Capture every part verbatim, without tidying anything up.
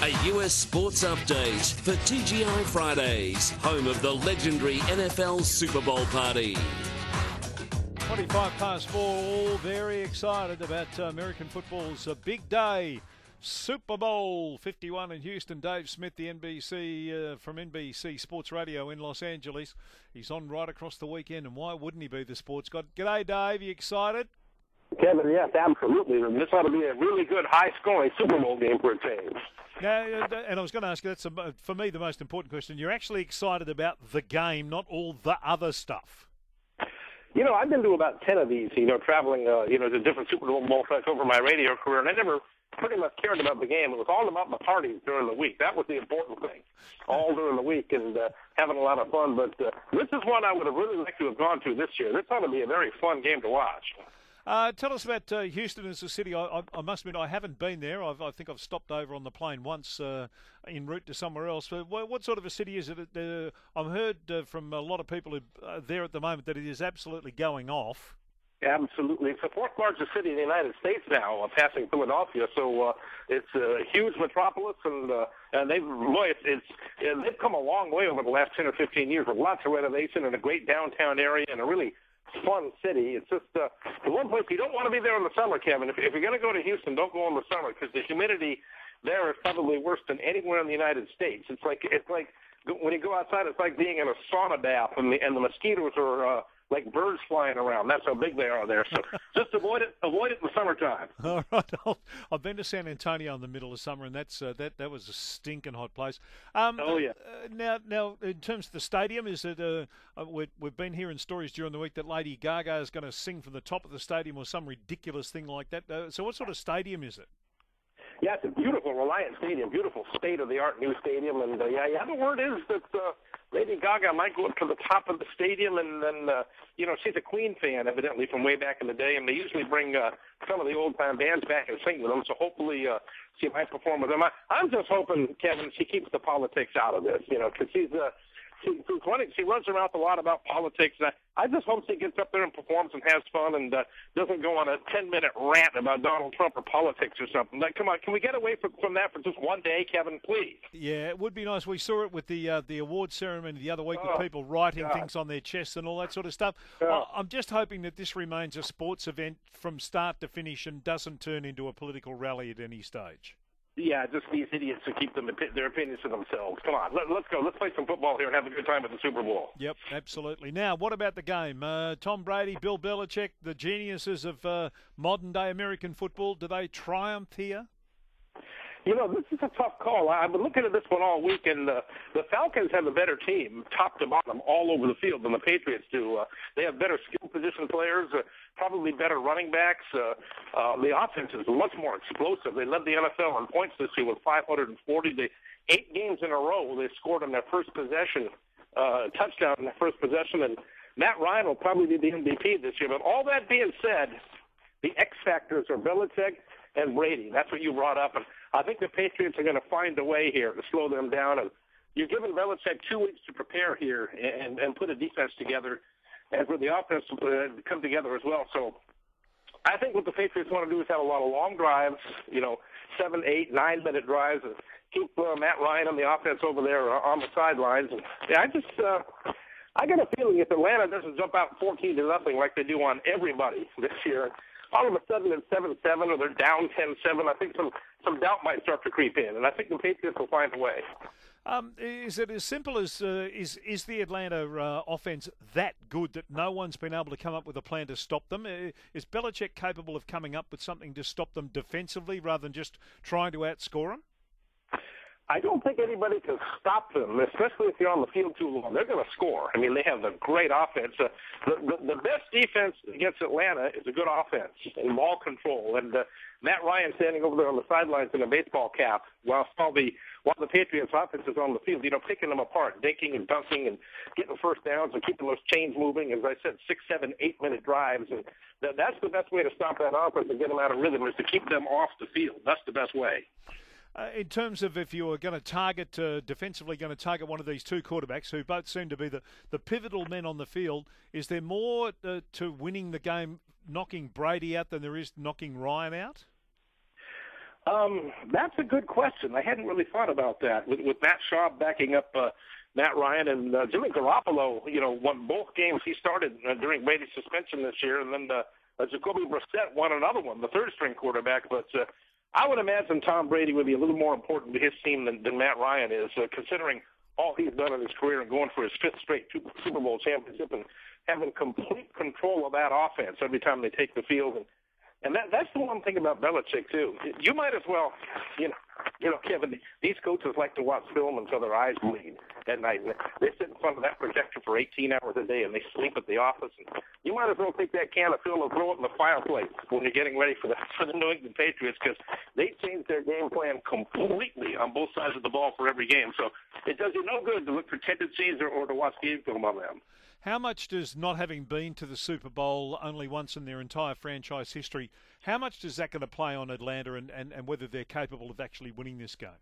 A U S sports update for T G I Fridays, home of the legendary N F L Super Bowl party. twenty-five past four, all very excited about uh, American football's uh, big day. Super Bowl fifty-one in Houston. Dave Smith, the N B C uh, from N B C Sports Radio in Los Angeles. He's on right across the weekend, and why wouldn't he be, the sports god? G'day, Dave. You excited? Kevin, yes, absolutely. This ought to be a really good, high-scoring Super Bowl game for a change. Now, and I was going to ask you, that's a, for me the most important question. You're actually excited about the game, not all the other stuff. You know, I've been to about ten of these, you know, traveling, uh, you know, to different Super Bowl fights over my radio career, and I never pretty much cared about the game. It was all about the parties during the week. That was the important thing, all during the week and uh, having a lot of fun. But uh, this is one I would have really liked to have gone to this year. This ought to be a very fun game to watch. Uh, tell us about uh, Houston as a city. I, I, I must admit I haven't been there. I've, I think I've stopped over on the plane once uh, en route to somewhere else. But what, what sort of a city is it? Uh, I've heard uh, from a lot of people who are there at the moment that it is absolutely going off. Absolutely. It's the fourth largest city in the United States now, uh, passing Philadelphia. So uh, it's a huge metropolis, and uh, and they've boy, it's, it's yeah, they've come a long way over the last ten or fifteen years with lots of renovation and a great downtown area and a really fun city. It's just uh, the one place you don't want to be there in the summer, Kevin. If, if you're going to go to Houston, don't go in the summer because the humidity there is probably worse than anywhere in the United States. It's like it's like when you go outside, it's like being in a sauna bath, and the and the mosquitoes are uh, like birds flying around. That's how big they are there. So just avoid it. Avoid it in the summertime. All right. I've been to San Antonio in the middle of summer, and that's uh, that that was a stinking hot place. Um, oh yeah. Uh, now, now, in terms of the stadium, is it? Uh, uh, we, we've been hearing stories during the week that Lady Gaga is going to sing from the top of the stadium or some ridiculous thing like that. Uh, so, what sort of stadium is it? Yeah, it's a beautiful Reliant Stadium, beautiful state-of-the-art new stadium, and uh, yeah, yeah. The word is that uh, Lady Gaga might go up to the top of the stadium, and then uh, you know she's a Queen fan, evidently from way back in the day, and they usually bring uh, some of the old-time bands back and sing with them. So hopefully uh, she might perform with them. I, I'm just hoping, Kevin, she keeps the politics out of this, you know, because she's uh, she, she's running, she runs her mouth a lot about politics. And I, I just hope she gets up there and performs and has fun and uh, doesn't go on a ten-minute rant about Donald Trump or politics or something. Like, come on, can we get away from, from that for just one day, Kevin, please? Yeah, it would be nice. We saw it with the uh, the award ceremony the other week oh, with people writing God. things on their chests and all that sort of stuff. Yeah. I'm just hoping that this remains a sports event from start to finish and doesn't turn into a political rally at any stage. Yeah, just these idiots who keep them their opinions to themselves. Come on, let, let's go. Let's play some football here and have a good time at the Super Bowl. Yep, absolutely. Now, what about the game? Uh, Tom Brady, Bill Belichick, the geniuses of uh, modern-day American football, do they triumph here? You know, this is a tough call. I've been looking at this one all week, and uh, the Falcons have a better team, top to bottom, all over the field than the Patriots do. Uh, they have better skill position players, uh, probably better running backs. Uh, uh, the offense is much more explosive. They led the N F L in points this year with five hundred forty. They, eight games in a row, they scored on their first possession, uh, touchdown in their first possession, and Matt Ryan will probably be the M V P this year. But all that being said, the X factors are Belichick and Brady. That's what you brought up. And I think the Patriots are going to find a way here to slow them down. And you're giving Belichick two weeks to prepare here and, and put a defense together and for the offense to uh, come together as well. So I think what the Patriots want to do is have a lot of long drives, you know, seven, eight, nine-minute drives, and keep uh, Matt Ryan on the offense over there uh, on the sidelines. And yeah, I just uh, I got a feeling if Atlanta doesn't jump out fourteen to nothing like they do on everybody this year, all of a sudden it's seven seven or they're down ten seven, I think some, some doubt might start to creep in, and I think the Patriots will find a way. Um, is it as simple as uh, is is the Atlanta uh, offense that good that no one's been able to come up with a plan to stop them? Uh, is Belichick capable of coming up with something to stop them defensively rather than just trying to outscore them? I don't think anybody can stop them, especially if you're on the field too long. They're going to score. I mean, they have a great offense. Uh, the, the, the best defense against Atlanta is a good offense and ball control. And uh, Matt Ryan standing over there on the sidelines in a baseball cap while all the while the Patriots offense is on the field, you know, picking them apart, dinking and dunking and getting first downs and keeping those chains moving. As I said, six, seven, eight-minute drives. And that, that's the best way to stop that offense and get them out of rhythm is to keep them off the field. That's the best way. Uh, in terms of if you were going to target, uh, defensively going to target one of these two quarterbacks who both seem to be the, the pivotal men on the field, is there more uh, to winning the game knocking Brady out than there is knocking Ryan out? Um, that's a good question. I hadn't really thought about that. With, with Matt Schaub backing up uh, Matt Ryan and uh, Jimmy Garoppolo, you know, won both games he started uh, during Brady's suspension this year, and then uh, uh, Jacoby Brissett won another one, the third-string quarterback. But uh, I would imagine Tom Brady would be a little more important to his team than, than Matt Ryan is, uh, considering all he's done in his career and going for his fifth straight Super Bowl championship and having complete control of that offense every time they take the field. And And that, that's the one thing about Belichick, too. You might as well, you know, you know, Kevin, these coaches like to watch film until their eyes bleed at night. And they sit in front of that projector for eighteen hours a day, and they sleep at the office. And you might as well take that can of film and throw it in the fireplace when you're getting ready for the, for the New England Patriots, because they changed their game plan completely on both sides of the ball for every game. So it does you no good to look for tendencies or, or to watch game film on them. How much does not having been to the Super Bowl only once in their entire franchise history, how much does that going to play on Atlanta and, and, and whether they're capable of actually winning this game?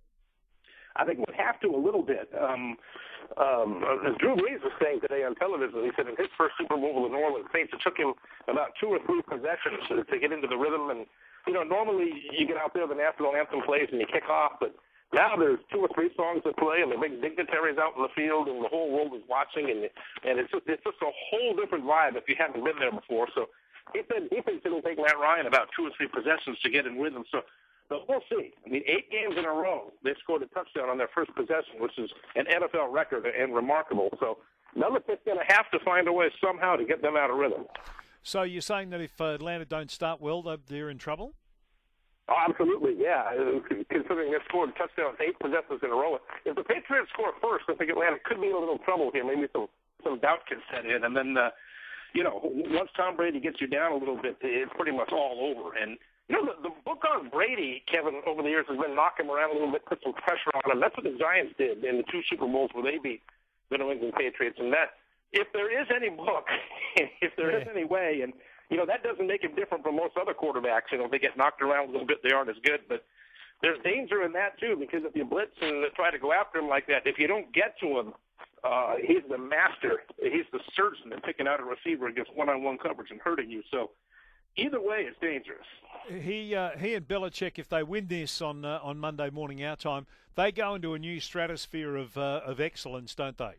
I think we'd have to a little bit. Um, um, as Drew Brees was saying today on television, he said in his first Super Bowl with the New Orleans Saints, it took him about two or three possessions to, to get into the rhythm. And, you know, normally you get out there, the national anthem plays, and you kick off, but now there's two or three songs that play, and the big dignitaries out in the field, and the whole world is watching, and and it's just, it's just a whole different vibe if you haven't been there before. So he said he thinks it'll take Matt Ryan about two or three possessions to get in rhythm. So, but we'll see. I mean, eight games in a row, they scored a touchdown on their first possession, which is an N F L record and remarkable. So Belichick's going to have to find a way somehow to get them out of rhythm. So you're saying that if uh, Atlanta don't start well, they're in trouble? Oh, absolutely, yeah. Considering they scored touchdowns eight possessions in a row. If the Patriots score first, I think Atlanta could be in a little trouble here. Maybe some, some doubt can set in. And then, uh, you know, once Tom Brady gets you down a little bit, it's pretty much all over. And, you know, the, the book on Brady, Kevin, over the years has been knock him around a little bit, put some pressure on him. That's what the Giants did in the two Super Bowls where they beat the New England Patriots. And that, if there is any book, if there is any way, and you know, that doesn't make him different from most other quarterbacks. You know, they get knocked around a little bit, they aren't as good. But there's danger in that, too, because if you blitz and try to go after him like that, if you don't get to him, uh, he's the master. He's the surgeon at picking out a receiver against one-on-one coverage and hurting you. So either way, it's dangerous. He uh, he and Belichick, if they win this on uh, on Monday morning our time, they go into a new stratosphere of uh, of excellence, don't they?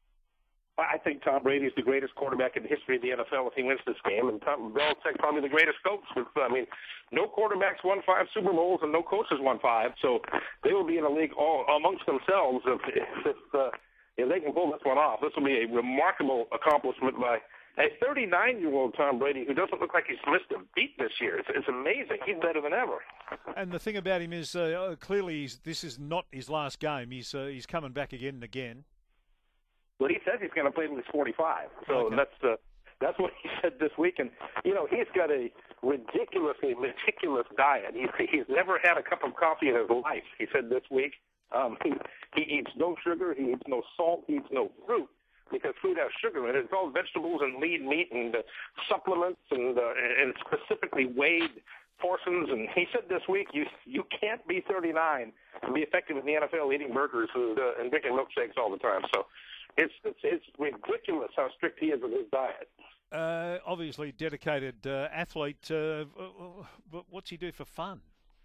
I think Tom Brady is the greatest quarterback in the history of the N F L if he wins this game, and Tom Belichick probably the greatest coach. I mean, no quarterbacks won five Super Bowls and no coaches won five, so they will be in a league all amongst themselves if if, uh, if they can pull this one off. This will be a remarkable accomplishment by a thirty-nine-year-old Tom Brady who doesn't look like he's missed a beat this year. It's, it's amazing. He's better than ever. And the thing about him is, uh, clearly, he's, this is not his last game. He's uh, he's coming back again and again. Well, he says he's going to play till he's forty-five. So okay. that's uh, that's what he said this week. And, you know, he's got a ridiculously meticulous diet. He's, he's never had a cup of coffee in his life, he said this week. Um, he, he eats no sugar. He eats no salt. He eats no fruit because food has sugar in it. It's all vegetables and lean meat and uh, supplements and, uh, and specifically weighed portions. And he said this week, you you can't be thirty-nine and be effective in the N F L eating burgers and, uh, and drinking milkshakes all the time. So It's, it's it's ridiculous how strict he is with his diet. Uh, obviously, dedicated uh, athlete. Uh, but what's he do for fun?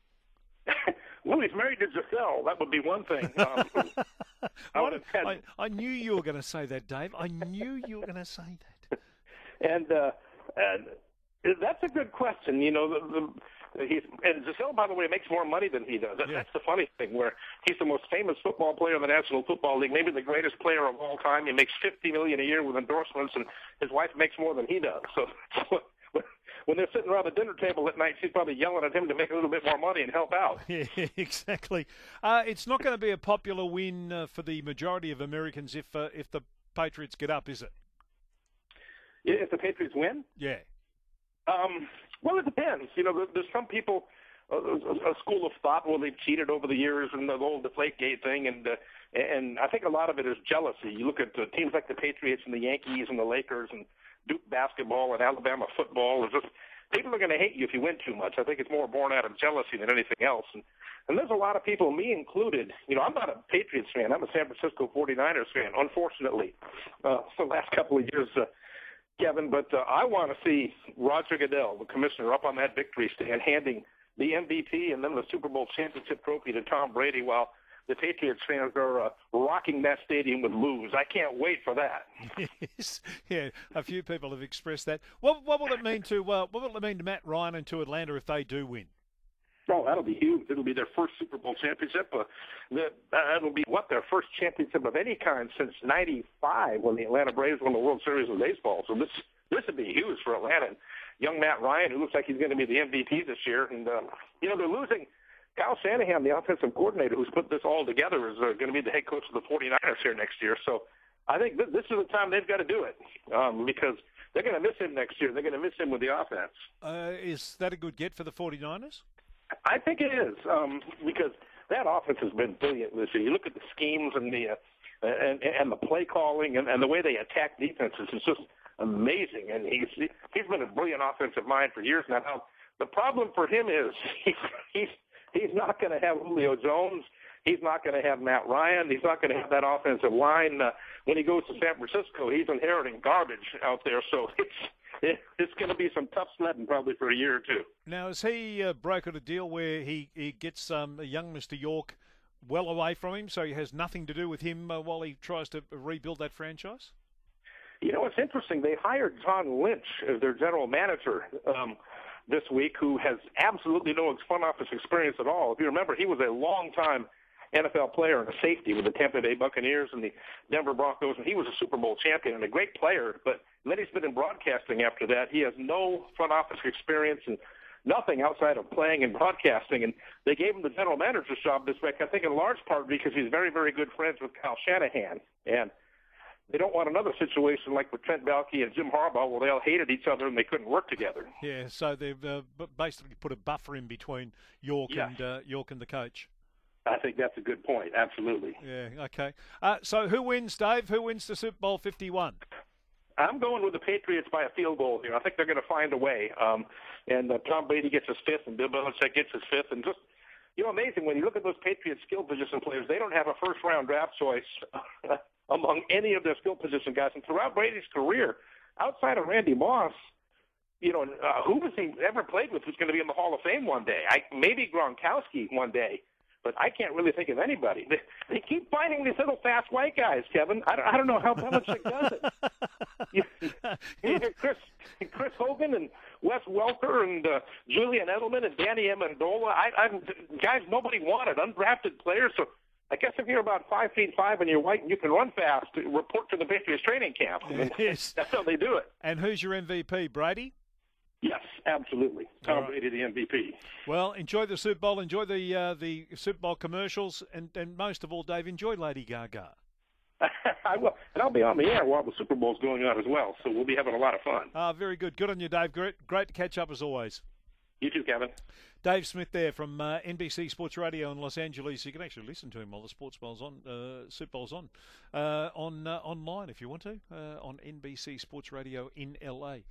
Well, he's married to Giselle. That would be one thing. Um, I, I, I knew you were going to say that, Dave. I knew you were going to say that. And uh, and that's a good question. You know, the, the He's, and Giselle, by the way, makes more money than he does. That, yeah. That's the funny thing, where he's the most famous football player in the National Football League, maybe the greatest player of all time. He makes fifty million dollars a year with endorsements, and his wife makes more than he does. So when they're sitting around the dinner table at night, she's probably yelling at him to make a little bit more money and help out. Yeah, exactly. Uh, it's not going to be a popular win uh, for the majority of Americans if uh, if the Patriots get up, is it? Yeah, if the Patriots win? Yeah. Um, well, it depends. You know, there's some people, uh, a school of thought, well, they've cheated over the years and the whole Deflategate thing, and uh, and I think a lot of it is jealousy. You look at uh, teams like the Patriots and the Yankees and the Lakers and Duke basketball and Alabama football. It's just people are going to hate you if you win too much. I think it's more born out of jealousy than anything else. And, and there's a lot of people, me included, you know, I'm not a Patriots fan. I'm a San Francisco forty-niners fan, unfortunately, uh, for the last couple of years, uh, Kevin. But uh, I want to see Roger Goodell, the commissioner, up on that victory stand handing the M V P and then the Super Bowl championship trophy to Tom Brady while the Patriots fans are uh, rocking that stadium with moves. I can't wait for that. Yes, yeah, a few people have expressed that. What, what will it mean to uh, what will it mean to Matt Ryan and to Atlanta if they do win? Oh, that'll be huge. It'll be their first Super Bowl championship. Uh, the, that'll be, what, their first championship of any kind since ninety-five when the Atlanta Braves won the World Series of baseball. So this this would be huge for Atlanta. And young Matt Ryan, who looks like he's going to be the M V P this year. And, uh, you know, they're losing Kyle Shanahan, the offensive coordinator who's put this all together, is uh, going to be the head coach of the forty-niners here next year. So I think th- this is the time they've got to do it um, because they're going to miss him next year. They're going to miss him with the offense. Uh, is that a good get for the forty-niners? I think it is um, because that offense has been brilliant this year. You look at the schemes and the uh, and and the play calling and, and the way they attack defenses is just amazing. And he's he's been a brilliant offensive mind for years now. Now the problem for him is he's he's he's not going to have Julio Jones. He's not going to have Matt Ryan. He's not going to have that offensive line. Uh, when he goes to San Francisco, he's inheriting garbage out there. So it's it, it's going to be some tough sledding probably for a year or two. Now, has he uh, brokered a deal where he, he gets um, a young Mister York well away from him, so he has nothing to do with him uh, while he tries to rebuild that franchise? You know, it's interesting. They hired John Lynch as their general manager um, this week, who has absolutely no front office experience at all. If you remember, he was a long-time N F L player and a safety with the Tampa Bay Buccaneers and the Denver Broncos, and he was a Super Bowl champion and a great player, but then he's been in broadcasting after that. He has no front office experience and nothing outside of playing and broadcasting, and they gave him the general manager's job this week, I think in large part because he's very, very good friends with Kyle Shanahan, and they don't want another situation like with Trent Baalke and Jim Harbaugh where they all hated each other and they couldn't work together. Yeah, so they've uh, basically put a buffer in between York yes. and uh, York and the coach. I think that's a good point, absolutely. Yeah, okay. Uh, so who wins, Dave? Who wins the Super Bowl fifty-one? I'm going with the Patriots by a field goal here. I think they're going to find a way. Um, and uh, Tom Brady gets his fifth and Bill Belichick gets his fifth. And just, you know, amazing, when you look at those Patriots skill position players, they don't have a first-round draft choice among any of their skill position guys. And throughout Brady's career, outside of Randy Moss, you know, uh, who has he ever played with who's going to be in the Hall of Fame one day? I, maybe Gronkowski one day. But I can't really think of anybody. They, they keep finding these little fast white guys, Kevin. I don't, I don't know how Belichick does it. You, you hear Chris, Chris Hogan and Wes Welker and uh, Julian Edelman and Danny Amendola. I, I'm guys nobody wanted, undrafted players. So I guess if you're about five feet five and you're white and you can run fast, report to the Patriots training camp. I mean, yes. That's how they do it. And who's your M V P, Brady? Yes, absolutely. Tom right. Brady, the M V P. Well, enjoy the Super Bowl, enjoy the uh, the Super Bowl commercials, and, and most of all, Dave, enjoy Lady Gaga. I will, and I'll be on the air while the Super Bowl's going on as well, so we'll be having a lot of fun. Ah, very good. Good on you, Dave. Great, great to catch up as always. You too, Kevin. Dave Smith there from uh, N B C Sports Radio in Los Angeles. You can actually listen to him while the Sports Bowl's on, uh, Super Bowl's on, uh, on uh, online if you want to, uh, on N B C Sports Radio in L A.